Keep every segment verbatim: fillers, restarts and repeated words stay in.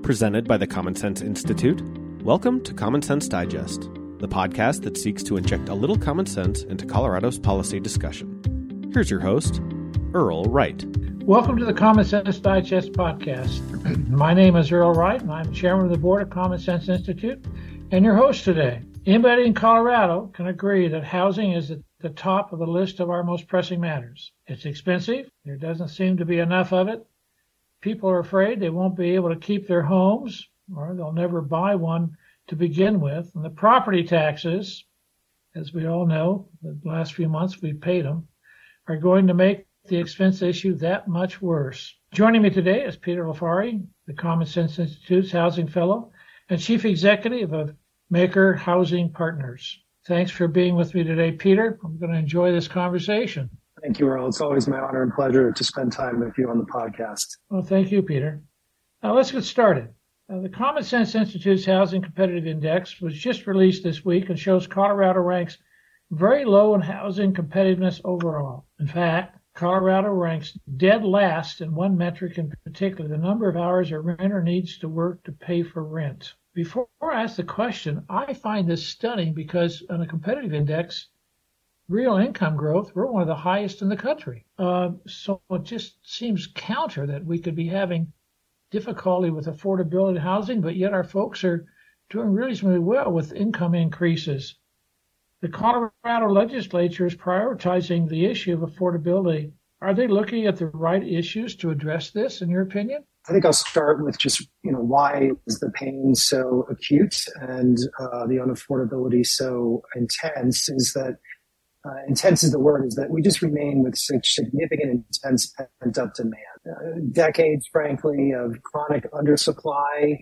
Presented by the Common Sense Institute, welcome to Common Sense Digest, the podcast that seeks to inject a little common sense into Colorado's policy discussion. Here's your host, Earl Wright. Welcome to the Common Sense Digest podcast. My name is Earl Wright, and I'm chairman of the board of Common Sense Institute and your host today. Anybody in Colorado can agree that housing is at the top of the list of our most pressing matters. It's expensive. There doesn't seem to be enough of it. People are afraid they won't be able to keep their homes, or they'll never buy one to begin with. And the property taxes, as we all know, the last few months we've paid them, are going to make the expense issue that much worse. Joining me today is Peter Lafari, the Common Sense Institute's Housing Fellow and Chief Executive of Maker Housing Partners. Thanks for being with me today, Peter. I'm going to enjoy this conversation. Thank you, Earl. It's always my honor and pleasure to spend time with you on the podcast. Well, thank you, Peter. Now, let's get started. Uh, the Common Sense Institute's Housing Competitive Index was just released this week and shows Colorado ranks very low in housing competitiveness overall. In fact, Colorado ranks dead last in one metric in particular, the number of hours a renter needs to work to pay for rent. Before I ask the question, I find this stunning because on a competitive index, real income growth, we're one of the highest in the country. Uh, so it just seems counter that we could be having difficulty with affordability housing, but yet our folks are doing really, really well with income increases. The Colorado legislature is prioritizing the issue of affordability. Are they looking at the right issues to address this, in your opinion? I think I'll start with just, you know, why is the pain so acute and uh, the unaffordability so intense is that Uh, intense is the word, is that we just remain with such significant, intense pent-up demand. Uh, decades, frankly, of chronic undersupply,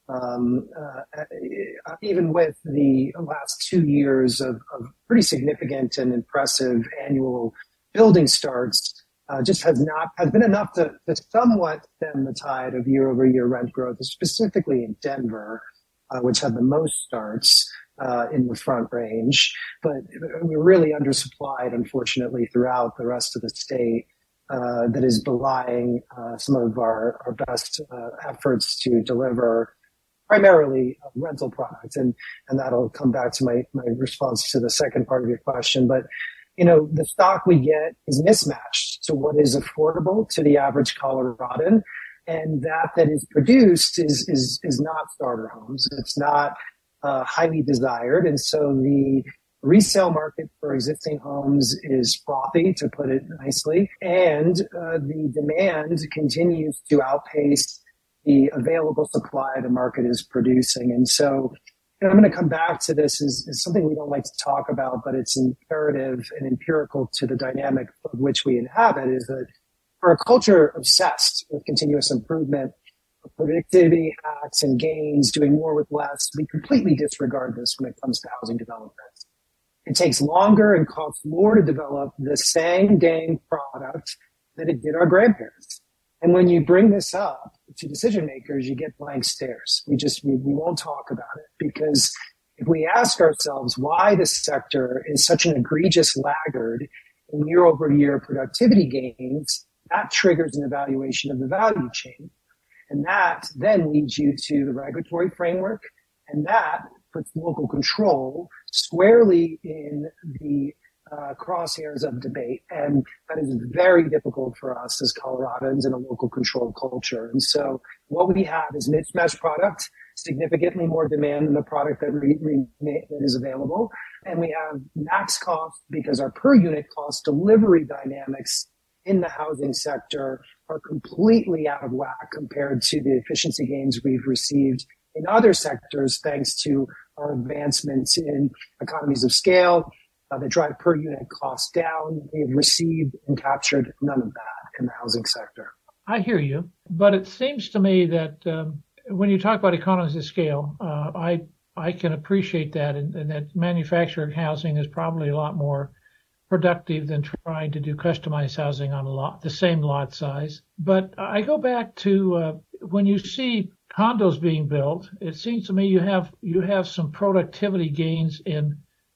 um, uh, even with the last two years of, of pretty significant and impressive annual building starts, uh, just has not has been enough to, to somewhat stem the tide of year-over-year rent growth, specifically in Denver, uh, which had the most starts Uh, in the Front Range, but we're really undersupplied, unfortunately, throughout the rest of the state. Uh, that is belying uh, some of our, our best uh, efforts to deliver primarily a rental product, and and that'll come back to my my response to the second part of your question. But you know, the stock we get is mismatched to what is affordable to the average Coloradan, and that that is produced is is is not starter homes. It's not Uh, highly desired. And so the resale market for existing homes is frothy, to put it nicely. And uh, the demand continues to outpace the available supply the market is producing. And so you know, I'm going to come back to this as, as something we don't like to talk about, but it's imperative and empirical to the dynamic of which we inhabit, is that for a culture obsessed with continuous improvement, productivity hacks and gains, doing more with less, we completely disregard this when it comes to housing development. It takes longer and costs more to develop the same dang product that it did our grandparents. And when you bring this up to decision makers, you get blank stares. We just, we, we won't talk about it, because if we ask ourselves why this sector is such an egregious laggard in year over year productivity gains, that triggers an evaluation of the value chain. And that then leads you to the regulatory framework, and that puts local control squarely in the uh, crosshairs of debate. And that is very difficult for us as Coloradans in a local control culture. And so what we have is mismatched product, significantly more demand than the product that, re- re- that is available. And we have max cost because our per unit cost delivery dynamics in the housing sector are completely out of whack compared to the efficiency gains we've received in other sectors, thanks to our advancements in economies of scale uh, that drive per unit costs down. We've received and captured none of that in the housing sector. I hear you, but it seems to me that um, when you talk about economies of scale, uh, I I can appreciate that, and, and that manufactured housing is probably a lot more productive than trying to do customized housing on a lot, the same lot size. But I go back to uh, when you see condos being built, it seems to me you have you have some productivity gains in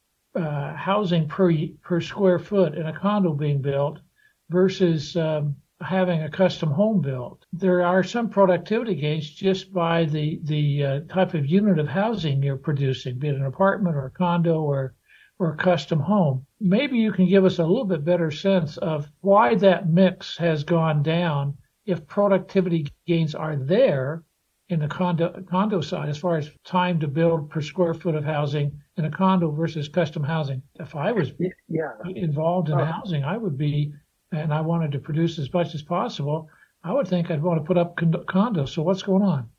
uh, housing per per square foot in a condo being built versus um, having a custom home built. There are some productivity gains just by the the uh, type of unit of housing you're producing, be it an apartment or a condo or or a custom home. Maybe you can give us a little bit better sense of why that mix has gone down if productivity gains are there in the condo condo side as far as time to build per square foot of housing in a condo versus custom housing. If I was yeah. involved in Oh. housing, I would be, and I wanted to produce as much as possible, I would think I'd want to put up condos. So what's going on?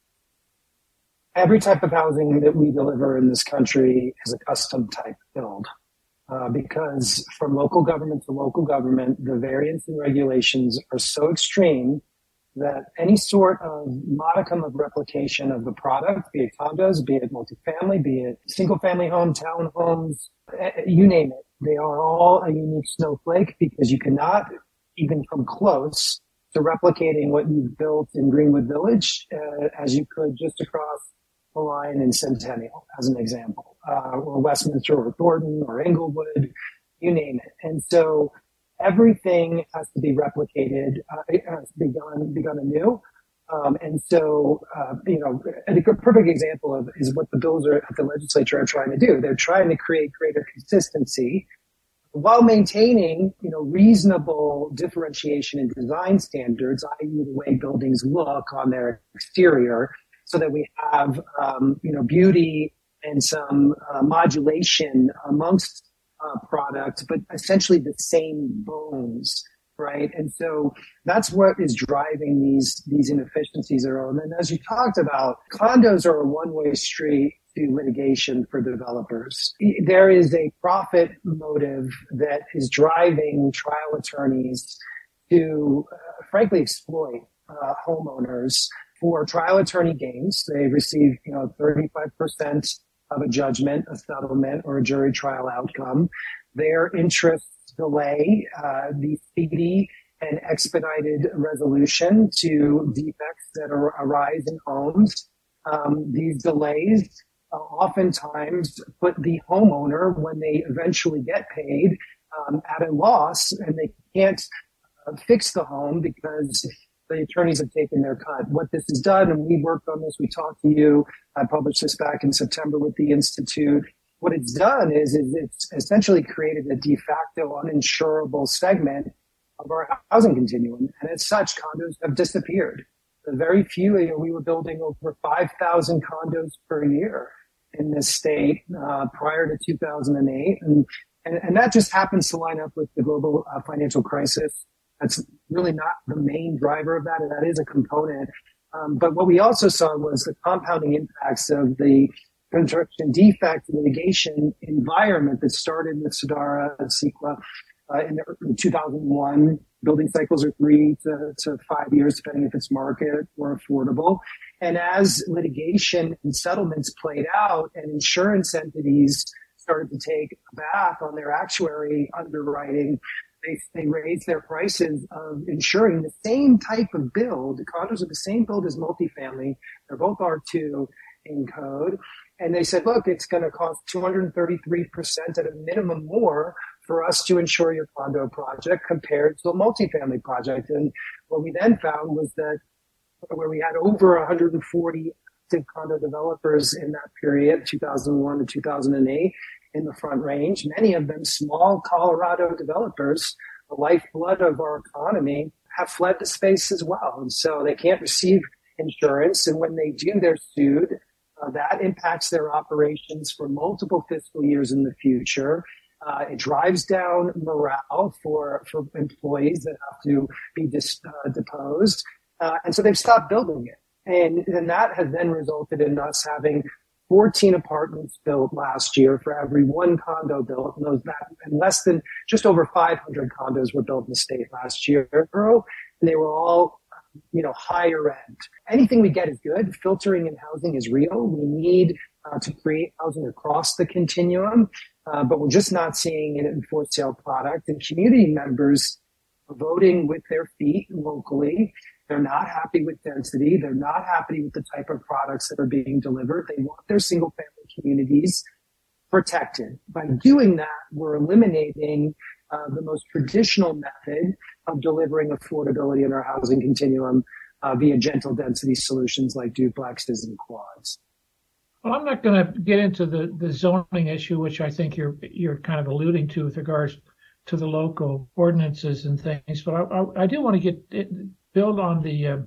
Every type of housing that we deliver in this country is a custom type build. Uh, because from local government to local government, the variance in regulations are so extreme that any sort of modicum of replication of the product, be it condos, be it multifamily, be it single family home, townhomes, you name it, they are all a unique snowflake because you cannot even come close to replicating what you've built in Greenwood Village uh, as you could just across the line in Centennial, as an example, uh, or Westminster or Thornton or Englewood, you name it. And so everything has to be replicated, uh, it has to be done, be done anew. Um, and so, uh, you know, a perfect example of is what the bills are at the legislature are trying to do. They're trying to create greater consistency while maintaining, you know, reasonable differentiation in design standards, that is the way buildings look on their exterior, so that we have, um, you know, beauty and some uh, modulation amongst Uh, product, but essentially the same bones, right? And so that's what is driving these these inefficiencies. And then, as you talked about, condos are a one-way street to litigation for developers. There is a profit motive that is driving trial attorneys to, uh, frankly, exploit uh, homeowners for trial attorney gains. They receive, you know, thirty-five percent of a judgment, a settlement, or a jury trial outcome. Their interests delay uh, the speedy and expedited resolution to defects that are, arise in homes. Um, these delays uh, oftentimes put the homeowner, when they eventually get paid, um, at a loss, and they can't uh, fix the home because the attorneys have taken their cut. What this has done, and we worked on this, we talked to you, I published this back in September with the Institute. What it's done is, is it's essentially created a de facto uninsurable segment of our housing continuum. And as such, condos have disappeared. The very few, you know, we were building over five thousand condos per year in this state uh, prior to two thousand eight. And, and, and that just happens to line up with the global uh, financial crisis. That's really not the main driver of that, and that is a component. Um, but what we also saw was the compounding impacts of the construction defect litigation environment that started with Sadara and Sequa uh, in, in two thousand one. Building cycles are three to, to five years, depending if it's market or affordable. And as litigation and settlements played out and insurance entities started to take a bath on their actuary underwriting, They, they raised their prices of insuring the same type of build. The condos are the same build as multifamily. They're both R two in code. And they said, look, it's going to cost two hundred thirty-three percent at a minimum more for us to insure your condo project compared to a multifamily project. And what we then found was that where we had over one hundred forty active condo developers in that period, two thousand one to two thousand eight, in the Front Range, many of them small Colorado developers, the lifeblood of our economy, have fled the space as well. And so they can't receive insurance. And when they do, they're sued. Uh, that impacts their operations for multiple fiscal years in the future. Uh, it drives down morale for, for employees that have to be dis, uh, deposed. Uh, and so they've stopped building it. And, and that has then resulted in us having fourteen apartments built last year for every one condo built, and those that, and less than just over five hundred condos were built in the state last year. And they were all, you know, higher end. Anything we get is good. Filtering in housing is real. We need uh, to create housing across the continuum, uh, but we're just not seeing it in for sale product. And community members are voting with their feet locally. They're not happy with density. They're not happy with the type of products that are being delivered. They want their single family communities protected. By doing that, we're eliminating uh, the most traditional method of delivering affordability in our housing continuum uh, via gentle density solutions like duplexes and quads. Well, I'm not going to get into the, the zoning issue, which I think you're you're kind of alluding to with regards to the local ordinances and things, but I, I, I do want to get it, build on the uh,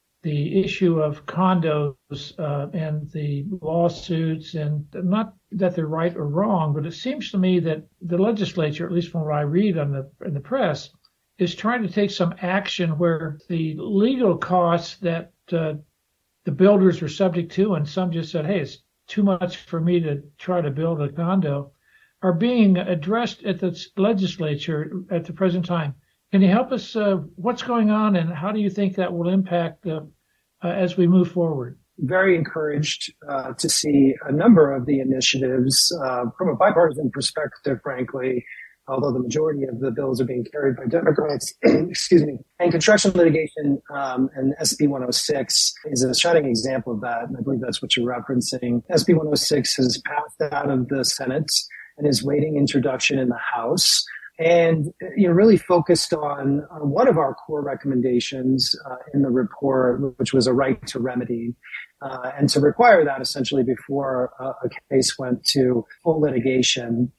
the issue of condos uh, and the lawsuits, and not that they're right or wrong, but it seems to me that the legislature, at least from what I read on the in the press, is trying to take some action where the legal costs that uh, the builders are subject to, and some just said, hey, it's too much for me to try to build a condo, are being addressed at the legislature at the present time. Can you help us? Uh, what's going on, and how do you think that will impact uh, uh, as we move forward? Very encouraged uh, to see a number of the initiatives uh, from a bipartisan perspective, frankly, although the majority of the bills are being carried by Democrats, excuse me, and construction litigation um, and S B one oh six is a shining example of that, and I believe that's what you're referencing. S B one oh six has passed out of the Senate and is waiting introduction in the House, and you know, really focused on, on one of our core recommendations uh, in the report, which was a right to remedy, uh, and to require that essentially before uh, a case went to full litigation.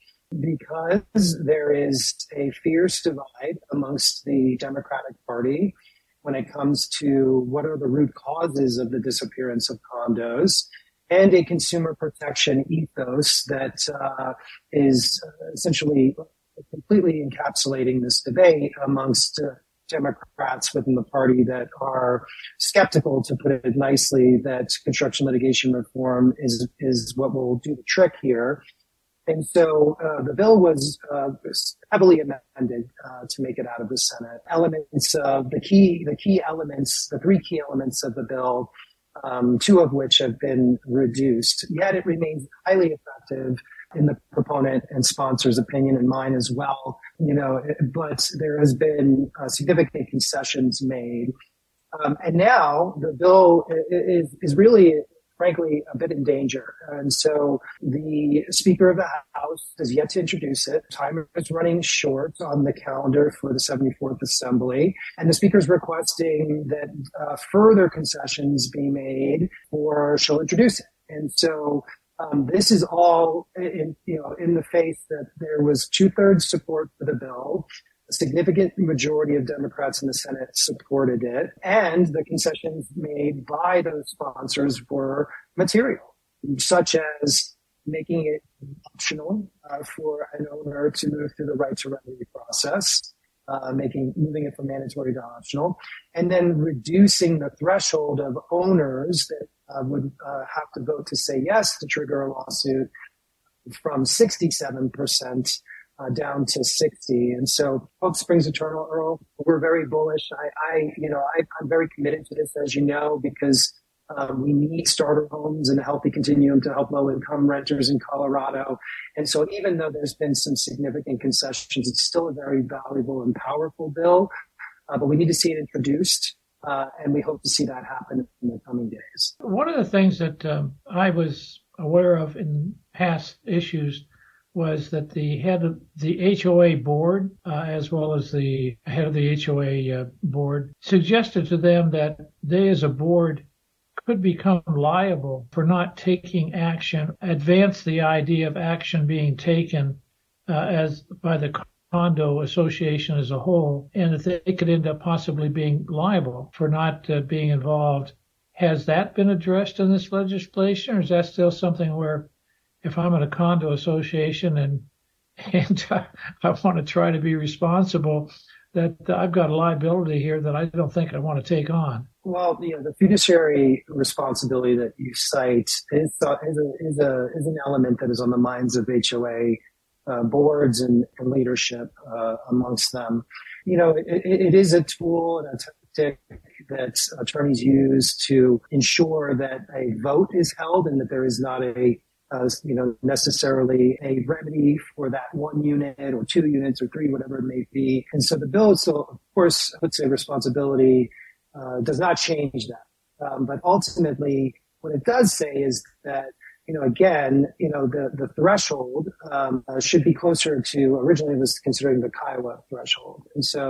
Because there is a fierce divide amongst the Democratic Party when it comes to what are the root causes of the disappearance of condos, and a consumer protection ethos that uh, is essentially completely encapsulating this debate amongst uh, Democrats within the party that are skeptical, to put it nicely, that construction litigation reform is is what will do the trick here. And so uh, the bill was uh, heavily amended uh, to make it out of the Senate. Elements of the key, the key elements, the three key elements of the bill, um, two of which have been reduced. Yet it remains highly effective in the proponent and sponsor's opinion, and mine as well. You know, but there has been uh, significant concessions made, um, and now the bill is is really, frankly, a bit in danger. And so the Speaker of the House has yet to introduce it. Time is running short on the calendar for the seventy-fourth Assembly. And the Speaker is requesting that uh, further concessions be made, or she'll introduce it. And so um, this is all in, you know, in the face that there was two-thirds support for the bill. A significant majority of Democrats in the Senate supported it, and the concessions made by those sponsors were material, such as making it optional uh, for an owner to move through the right to remedy process, uh, making moving it from mandatory to optional, and then reducing the threshold of owners that uh, would uh, have to vote to say yes to trigger a lawsuit from sixty-seven percent Uh, down to sixty. And so hope springs eternal, Earl. We're very bullish. I, I you know, I, I'm very committed to this, as you know, because um, we need starter homes and a healthy continuum to help low-income renters in Colorado. And so even though there's been some significant concessions, it's still a very valuable and powerful bill. Uh, but we need to see it introduced, uh, and we hope to see that happen in the coming days. One of the things that um, I was aware of in past issues was that the head of the H O A board, uh, as well as the head of the H O A uh, board, suggested to them that they as a board could become liable for not taking action, advance the idea of action being taken uh, as by the condo association as a whole, and that they could end up possibly being liable for not uh, being involved. Has that been addressed in this legislation, or is that still something where if I'm in a condo association and and uh, I want to try to be responsible, that I've got a liability here that I don't think I want to take on? Well, you know, the fiduciary responsibility that you cite is uh, is, a, is a is an element that is on the minds of H O A uh, boards and, and leadership uh, amongst them. You know, it, it is a tool and a tactic that attorneys use to ensure that a vote is held and that there is not a Uh, you know, necessarily a remedy for that one unit or two units or three, whatever it may be. And so the bill still, of course, puts a responsibility, uh, does not change that. Um, but ultimately, what it does say is that, you know, again, you know, the, the threshold um, uh, should be closer to, originally it was considering the Kiowa threshold. And so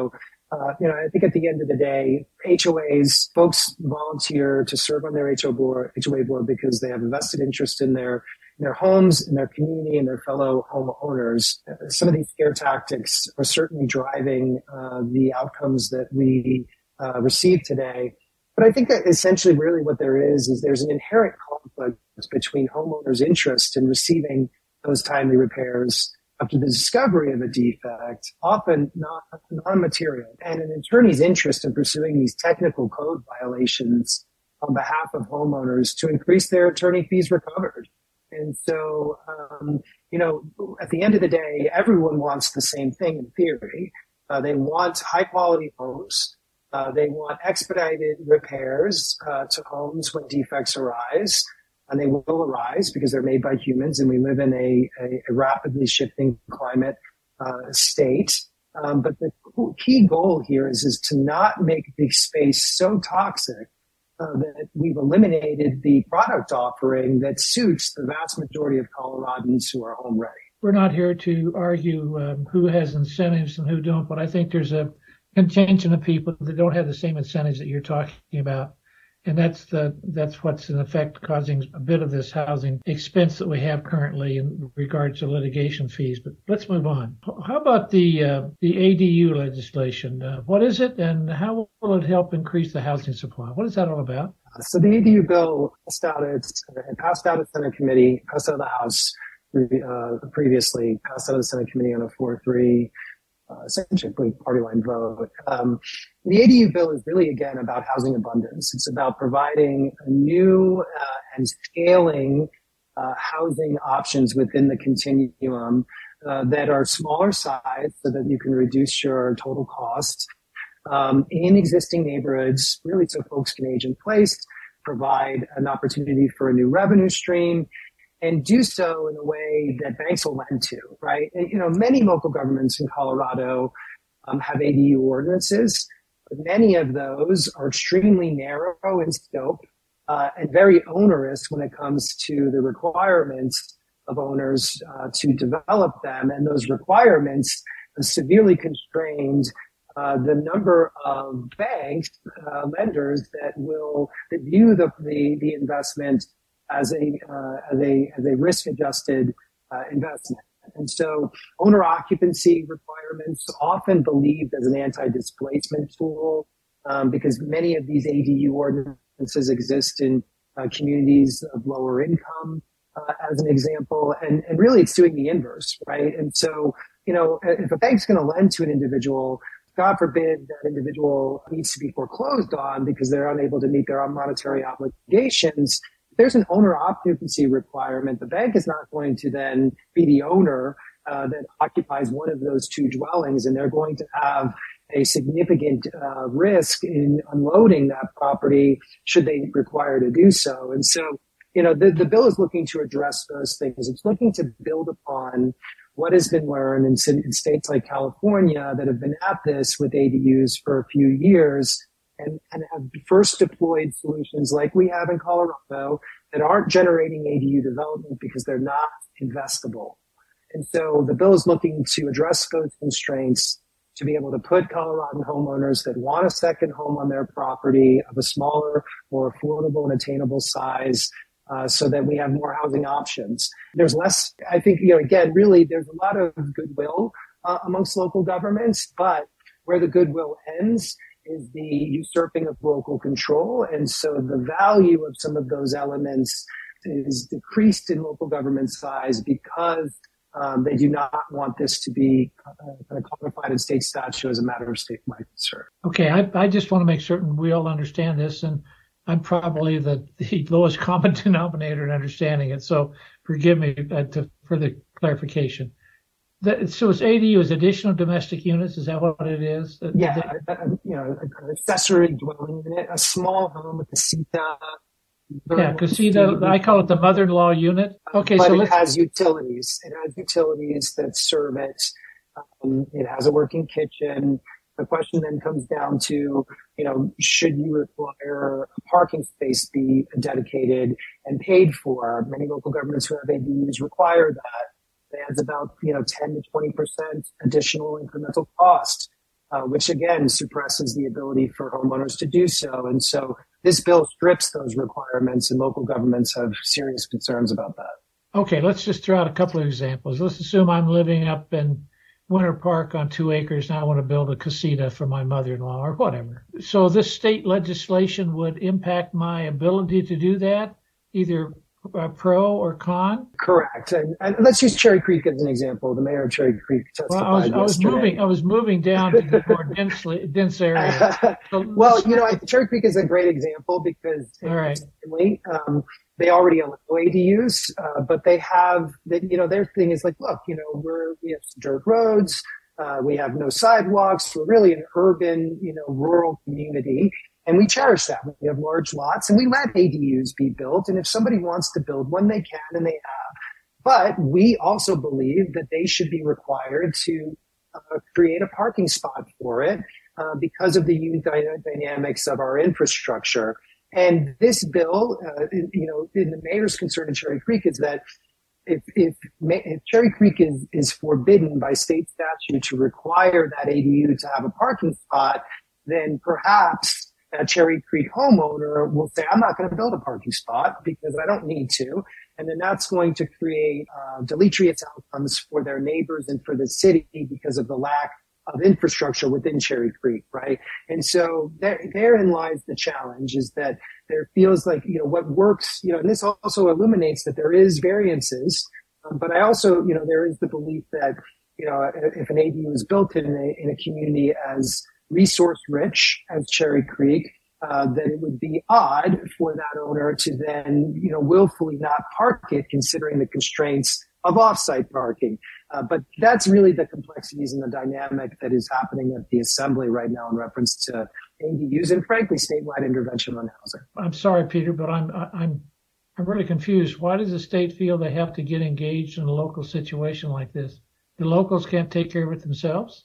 Uh, you know, I think at the end of the day, H O As, folks volunteer to serve on their H O A board, H O A board because they have a vested interest in their in their homes, in their community, and their fellow homeowners. Some of these scare tactics are certainly driving uh, the outcomes that we uh, receive today. But I think that essentially really what there is, is there's an inherent conflict between homeowners' interest in receiving those timely repairs after the discovery of a defect, often not non-material, and an attorney's interest in pursuing these technical code violations on behalf of homeowners to increase their attorney fees recovered. And so, um, you know, at the end of the day, everyone wants the same thing in theory. Uh, they want high-quality homes. Uh, they want expedited repairs uh, to homes when defects arise. And they will arise because they're made by humans, and we live in a, a, a rapidly shifting climate uh, state. Um, but the key goal here is, is to not make the space so toxic uh, that we've eliminated the product offering that suits the vast majority of Coloradans who are home ready. We're not here to argue um, who has incentives and who don't, but I think there's a contingent of people that don't have the same incentives that you're talking about. And that's the that's what's in effect causing a bit of this housing expense that we have currently in regards to litigation fees. But let's move on. How about the uh, the A D U legislation? Uh, what is it, and how will it help increase the housing supply? What is that all about? So the A D U bill passed out at passed out of Senate committee, passed out of the House uh, previously, passed out of the Senate committee on a four three. Uh, essentially party line vote. Um, the A D U bill is really, again, about housing abundance. It's about providing a new uh, and scaling uh, housing options within the continuum uh, that are smaller size so that you can reduce your total cost um, in existing neighborhoods, really so folks can age in place, provide an opportunity for a new revenue stream, and do so in a way that banks will lend to, right? And, you know, many local governments in Colorado um, have A D U ordinances, but many of those are extremely narrow in scope uh, and very onerous when it comes to the requirements of owners uh, to develop them. And those requirements have severely constrained uh, the number of banks, uh, lenders that will that view the, the, the investment as a, uh, as a, as a risk-adjusted uh, investment. And so owner occupancy requirements often believed as an anti-displacement tool um, because many of these A D U ordinances exist in uh, communities of lower income, uh, as an example. And, and really it's doing the inverse, right? And so, you know, if a bank's going to lend to an individual, God forbid that individual needs to be foreclosed on because they're unable to meet their own monetary obligations, there's an owner occupancy requirement. The bank is not going to then be the owner uh, that occupies one of those two dwellings, and they're going to have a significant uh, risk in unloading that property should they require to do so. And so, you know, the, the bill is looking to address those things. It's looking to build upon what has been learned in, in states like California that have been at this with A D Us for a few years, and, and have first deployed solutions like we have in Colorado that aren't generating A D U development because they're not investable. And so the bill is looking to address those constraints to be able to put Coloradan homeowners that want a second home on their property of a smaller, more affordable and attainable size, uh, so that we have more housing options. There's less, I think, you know, again, really, there's a lot of goodwill uh, amongst local governments, but where the goodwill ends is the usurping of local control. And so the value of some of those elements is decreased in local government size because um, they do not want this to be uh, codified in state statute as a matter of statewide concern. Okay, I, I just want to make certain we all understand this, and I'm probably the, the lowest common denominator in understanding it, so forgive me uh, to, for the clarification. That, so it's A D U as additional domestic units. Is that what it is? Yeah, a, a, you know, an accessory dwelling unit, a small home with a casita. Yeah, casita. I call it the mother-in-law unit. Okay, but so it let's, has utilities. It has utilities that serve it. Um, it has a working kitchen. The question then comes down to, you know, should you require a parking space be dedicated and paid for? Many local governments who have A D Us require that. It adds about, you know, ten to twenty percent additional incremental cost. uh, which again suppresses the ability for homeowners to do so. And so this bill strips those requirements, and local governments have serious concerns about that. Okay, let's just throw out a couple of examples. Let's assume I'm living up in Winter Park on two acres and I want to build a casita for my mother-in-law or whatever. So this state legislation would impact my ability to do that, either uh, pro or con? Correct. And, and let's use Cherry Creek as an example. The mayor of Cherry Creek testified well, I was, I was yesterday. moving. I was moving down to the more densely, dense area. So well, you know, I, Cherry Creek is a great example because all right. um, they already allow A D Us, uh, but they have, they, you know, their thing is like, look, you know, we're we have some dirt roads, uh, we have no sidewalks, we're really an urban, you know, rural community. And we cherish that. We have large lots and we let A D Us be built. And if somebody wants to build one, they can and they have. But we also believe that they should be required to uh, create a parking spot for it uh, because of the unique dynamics of our infrastructure. And this bill, uh, you know, in the mayor's concern in Cherry Creek is that if, if, if Cherry Creek is, is forbidden by state statute to require that A D U to have a parking spot, then perhaps a Cherry Creek homeowner will say, I'm not going to build a parking spot because I don't need to. And then that's going to create uh, deleterious outcomes for their neighbors and for the city because of the lack of infrastructure within Cherry Creek, right? And so there, therein lies the challenge is that there feels like, you know, what works, you know, and this also illuminates that there is variances. Um, but I also, you know, there is the belief that, you know, if an A D U is built in a, in a community as resource rich as Cherry Creek, uh, that it would be odd for that owner to then, you know, willfully not park it considering the constraints of off-site parking. Uh, but that's really the complexities and the dynamic that is happening at the assembly right now in reference to A D Us and frankly statewide intervention on housing. I'm sorry, Peter, but I'm I'm I'm really confused. Why does the state feel they have to get engaged in a local situation like this? The locals can't take care of it themselves?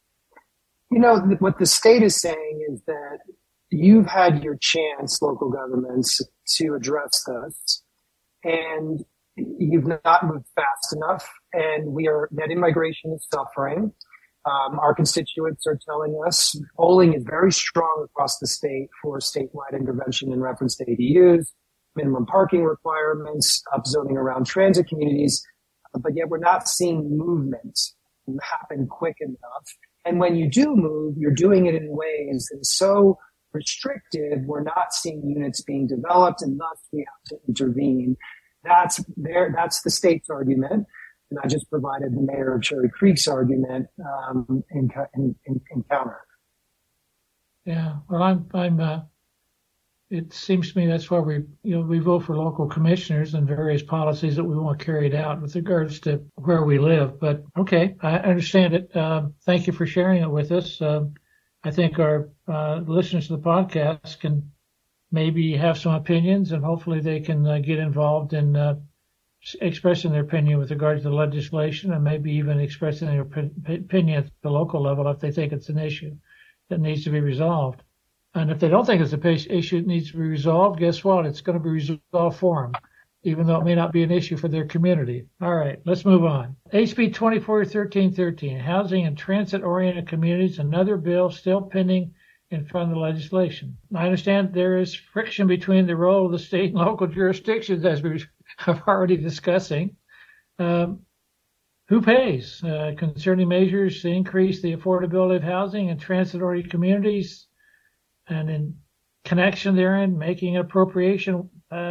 You know, what the state is saying is that you've had your chance, local governments, to address this, and you've not moved fast enough, and we are, net immigration is suffering. Um, our constituents are telling us polling is very strong across the state for statewide intervention in reference to A D Us, minimum parking requirements, upzoning around transit communities, but yet we're not seeing movement happen quick enough. And when you do move, you're doing it in ways that are so restrictive, we're not seeing units being developed, and thus we have to intervene. That's there. That's the state's argument, and I just provided the mayor of Cherry Creek's argument um, in, in, in, in counter. Yeah, well, I'm. I'm. Uh, it seems to me that's why we, you know, we vote for local commissioners and various policies that we want carried out with regards to where we live. But okay, I understand it. Um, thank you for sharing it with us. Um, I think our uh, listeners to the podcast can maybe have some opinions, and hopefully they can uh, get involved in uh, expressing their opinion with regard to the legislation, and maybe even expressing their p- opinion at the local level if they think it's an issue that needs to be resolved. And if they don't think it's an issue that needs to be resolved, guess what? It's going to be resolved for them, even though it may not be an issue for their community. All right, let's move on. H B twenty-four thirteen thirteen, Housing and Transit-Oriented Communities, another bill still pending in front of the legislation. I understand there is friction between the role of the state and local jurisdictions, as we have already discussing. Um, who pays? Uh, concerning measures to increase the affordability of housing and transit-oriented communities, and in connection therein, making an appropriation. Uh,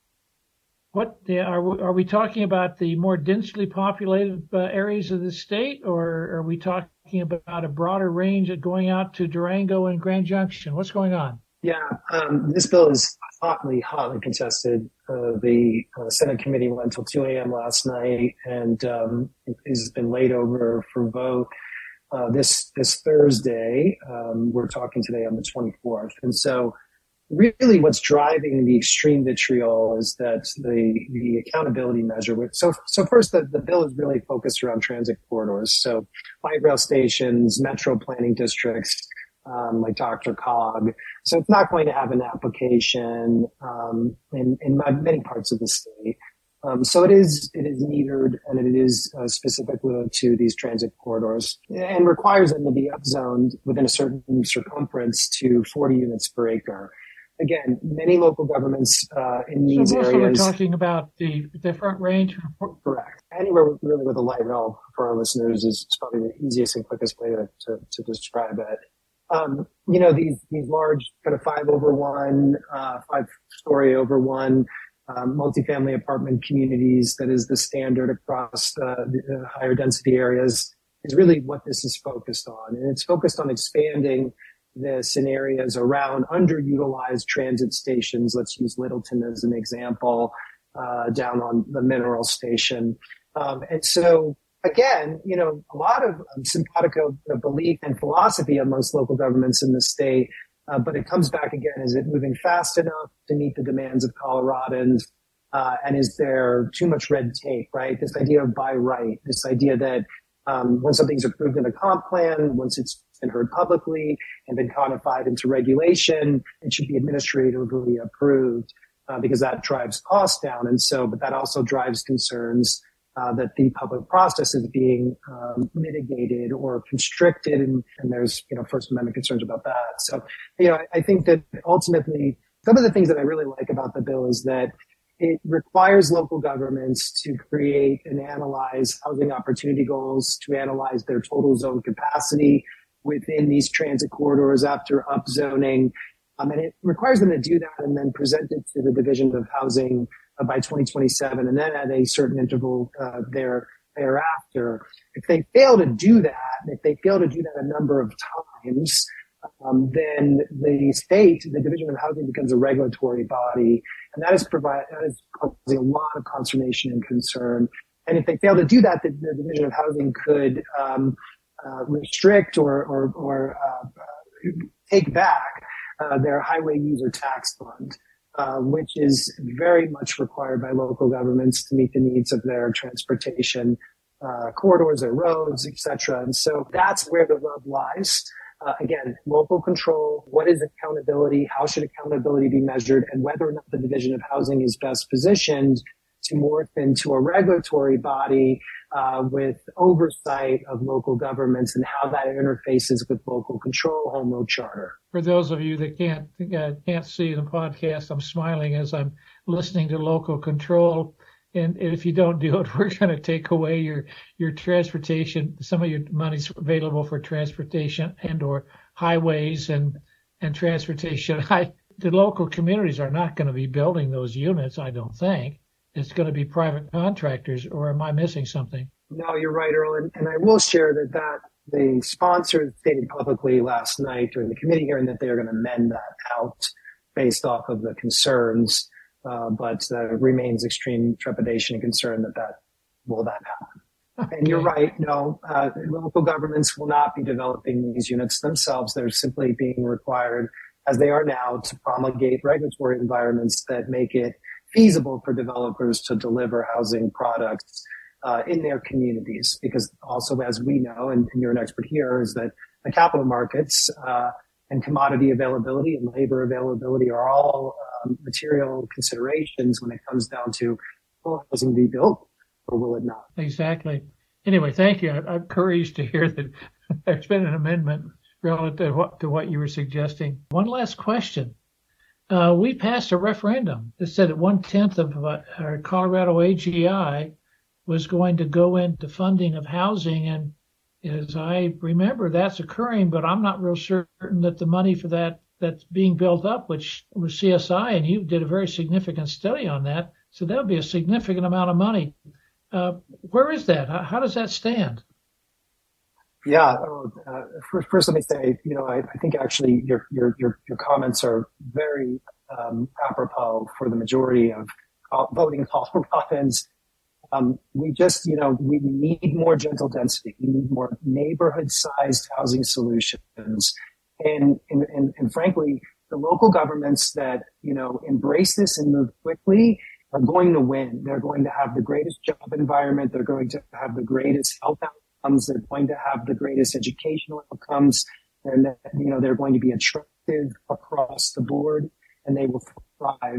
what the, are, we, are we talking about the more densely populated uh, areas of the state, or are we talking about a broader range of going out to Durango and Grand Junction? What's going on? Yeah, um, this bill is hotly, hotly contested. Uh, the uh, Senate committee went until two a.m. last night, and um, it has been laid over for vote uh, this this Thursday. Um, we're talking today on the twenty-fourth, and so really what's driving the extreme vitriol is that the the accountability measure. So so first, the, the bill is really focused around transit corridors, so light rail stations, metro planning districts, Um, like Doctor Cog. So it's not going to have an application um, in, in many parts of the state. Um, so it is it is metered, and it is uh, specific to these transit corridors, and requires them to be upzoned within a certain circumference to forty units per acre. Again, many local governments uh, in these so most areas. So we're talking about the, the front range? Correct. Anywhere really with a light rail for our listeners is probably the easiest and quickest way to, to, to describe it. Um, you know, these, these large kind of five over one, uh, five story over one, um, multifamily apartment communities that is the standard across uh, the uh, higher density areas is really what this is focused on. And it's focused on expanding this in areas around underutilized transit stations. Let's use Littleton as an example, uh, down on the Mineral Station. Um, and so again, you know, a lot of um, simpatico belief and philosophy of most local governments in the state, uh, but it comes back again, is it moving fast enough to meet the demands of Coloradans? Uh, and is there too much red tape, right? This idea of by right, this idea that um, when something's approved in a comp plan, once it's been heard publicly and been codified into regulation, it should be administratively approved uh, because that drives costs down. And so, but that also drives concerns uh, that the public process is being um, mitigated or constricted. And, and there's, you know, First Amendment concerns about that. So, you know, I, I think that ultimately some of the things that I really like about the bill is that it requires local governments to create and analyze housing opportunity goals, to analyze their total zone capacity within these transit corridors after upzoning. Um, and it requires them to do that and then present it to the Division of Housing uh, by twenty twenty-seven, and then at a certain interval uh, there, thereafter. If they fail to do that, if they fail to do that a number of times, um, then the state, the Division of Housing, becomes a regulatory body, and that is provide that is causing a lot of consternation and concern. And if they fail to do that, the, the Division of Housing could um, Uh, restrict or or, or uh, uh, take back uh, their highway user tax fund, uh, which is very much required by local governments to meet the needs of their transportation uh, corridors or roads, et cetera. And so that's where the rub lies. Uh, again, local control. What is accountability? How should accountability be measured? And whether or not the Division of Housing is best positioned to morph into a regulatory body uh, with oversight of local governments and how that interfaces with local control, home rule charter. For those of you that can't uh, can't see the podcast, I'm smiling as I'm listening to local control. And if you don't do it, we're going to take away your your transportation. Some of your money's available for transportation and or highways and and transportation. I, the local communities are not going to be building those units, I don't think. It's going to be private contractors, or am I missing something? No, you're right, Earl. And, and I will share that, that the sponsors stated publicly last night during the committee hearing that they are going to mend that out based off of the concerns. Uh, but uh, remains extreme trepidation and concern that that will not happen. Okay. And you're right. No, uh, local governments will not be developing these units themselves. They're simply being required, as they are now, to promulgate regulatory environments that make it feasible for developers to deliver housing products uh, in their communities. Because also, as we know, and, and you're an expert here, is that the capital markets uh, and commodity availability and labor availability are all um, material considerations when it comes down to will housing be built or will it not? Exactly. Anyway, thank you. I'm encouraged to hear that there's been an amendment relative to what, to what you were suggesting. One last question. Uh, we passed a referendum that said that one-tenth of uh, our Colorado A G I was going to go into funding of housing. And as I remember, that's occurring, but I'm not real certain that the money for that that's being built up, which was C S I, and you did a very significant study on that. So that would be a significant amount of money. Uh, where is that? How, how does that stand? Yeah. Uh, first, first, let me say, you know, I, I think actually your, your, your, your comments are very um, apropos for the majority of voting Coloradans. Um, we just, you know, we need more gentle density. We need more neighborhood-sized housing solutions. And, and, and, and frankly, the local governments that, you know, embrace this and move quickly are going to win. They're going to have the greatest job environment. They're going to have the greatest health outcomes. They're going to have the greatest educational outcomes. And, you know, they're going to be attractive across the board, and they will thrive.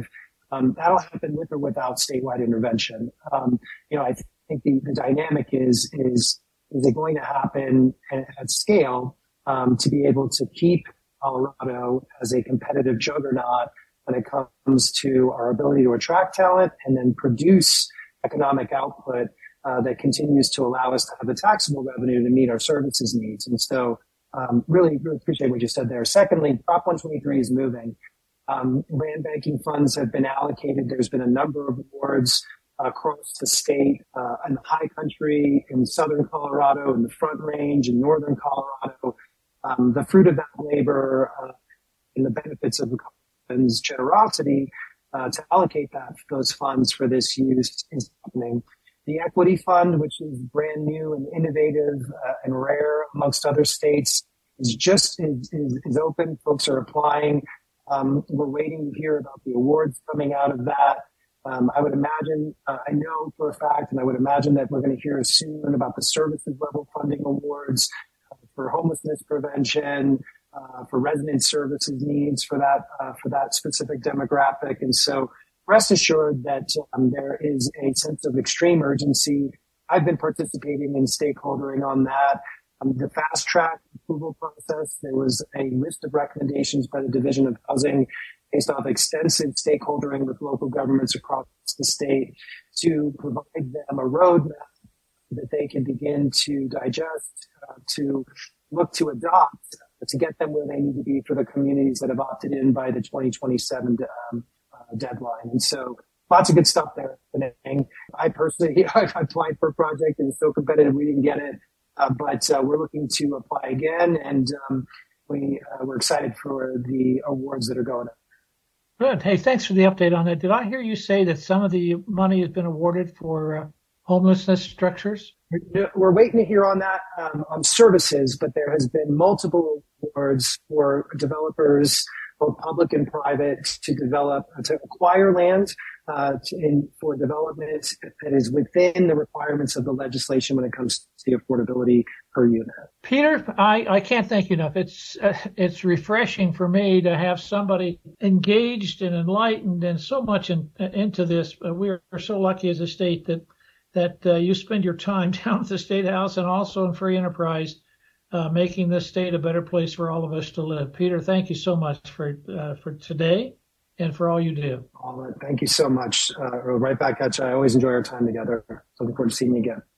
Um, that'll happen with or without statewide intervention. Um, you know, I th- think the, the dynamic is, is, is it going to happen at, at scale, um, to be able to keep Colorado as a competitive juggernaut when it comes to our ability to attract talent and then produce economic output, uh, that continues to allow us to have the taxable revenue to meet our services needs. And so, um, really, really appreciate what you said there. Secondly, Prop one twenty-three is moving. Um, land banking funds have been allocated. There's been a number of awards uh, across the state, uh, in the high country, in southern Colorado, in the Front Range, in northern Colorado. Um, the fruit of that labor uh, and the benefits of the Coloradans' generosity uh, to allocate that those funds for this use is happening. The Equity Fund, which is brand new and innovative uh, and rare amongst other states, is just is, is, is open. Folks are applying. Um, we're waiting to hear about the awards coming out of that. Um, I would imagine, uh, I know for a fact, and I would imagine that we're going to hear soon about the services level funding awards uh, for homelessness prevention, uh, for resident services needs for that, uh, for that specific demographic. And so rest assured that um, there is a sense of extreme urgency. I've been participating in stakeholdering on that. Um, the fast track approval process, there was a list of recommendations by the Division of Housing based off extensive stakeholdering with local governments across the state to provide them a roadmap that they can begin to digest, uh, to look to adopt, uh, to get them where they need to be for the communities that have opted in by the twenty twenty-seven um, uh, deadline. And so lots of good stuff there happening. I personally, I applied for a project and it's so competitive we didn't get it. Uh, but uh, we're looking to apply again, and um, we, uh, we're excited for the awards that are going up. Good. Hey, thanks for the update on that. Did I hear you say that some of the money has been awarded for uh, homelessness structures? We're waiting to hear on that, um, on services, but there has been multiple awards for developers, both public and private, to develop, to acquire land uh, to, in, for development that is within the requirements of the legislation when it comes to the affordability per unit. Peter, I, I can't thank you enough. It's uh, it's refreshing for me to have somebody engaged and enlightened and so much in, into this. Uh, we're so lucky as a state that that uh, you spend your time down at the State House and also in Free Enterprise, uh, making this state a better place for all of us to live. Peter, thank you so much for uh, for today and for all you do. All right. Thank you so much. Uh, right back at you. I always enjoy our time together. Looking forward to seeing you again.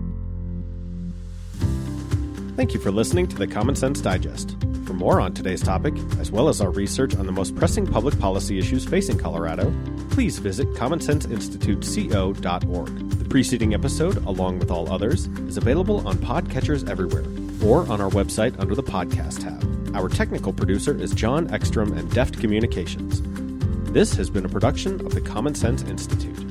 Thank you for listening to the Common Sense Digest. For more on today's topic, as well as our research on the most pressing public policy issues facing Colorado, please visit common sense institute co dot org. The preceding episode, along with all others, is available on podcatchers everywhere, or on our website under the podcast tab. Our technical producer is John Ekstrom and Deft Communications. This has been a production of the Common Sense Institute.